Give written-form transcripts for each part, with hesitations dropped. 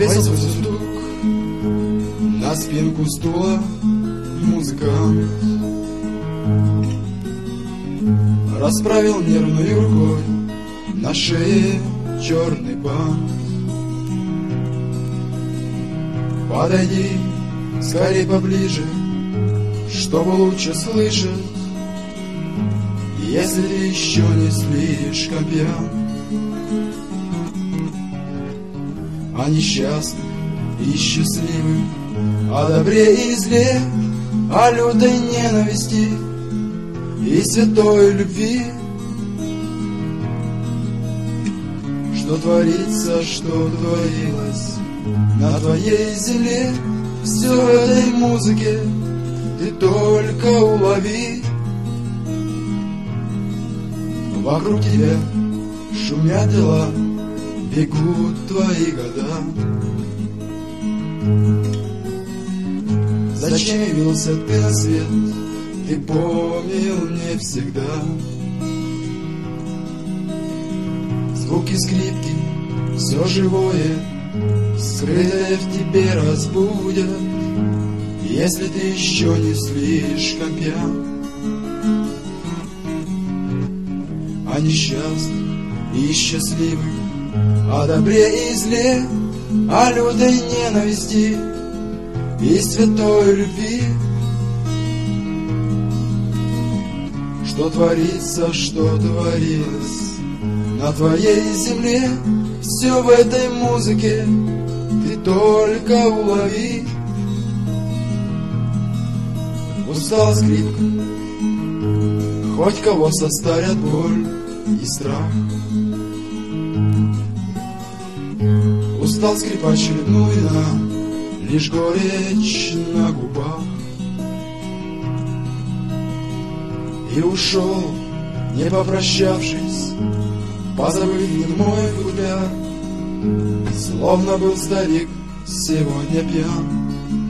Повесил свой сундук на спинку стула музыкант, расправил нервной рукой на шее черный бант. Подойди скорей поближе, чтобы лучше слышать, если ты еще не слишком пьян. О несчастных и счастливых, о добре и зле, о лютой ненависти и святой любви. Что творится, что творилось на твоей земле, все в этой музыке ты только улови. Вокруг тебя шумят дела, бегут твои года. Зачем явился ты на свет, ты помнил не всегда. Звуки скрипки, все живое, скрытое в тебе разбудят, если ты еще не слишком пьян. О несчастных и счастливых, о добре и зле, о лютой ненависти и святой любви. Что творится, что творилось на твоей земле, все в этой музыке ты только улови. Устала скрипка, хоть кого состарят боль и страх. Устал скрипач хлебнул вина, лишь горечь на губах. И ушел, не попрощавшись, позабыв немой футляр, словно был старик сегодня пьян.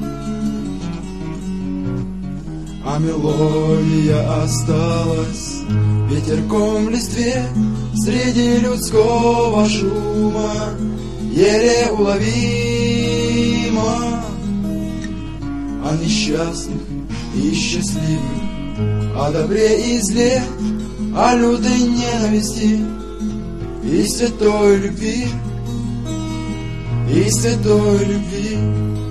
А мелодия осталась ветерком в листве, среди людского шума еле уловима. О несчастных и счастливых, о добре и зле, о лютой ненависти и святой любви, и святой любви.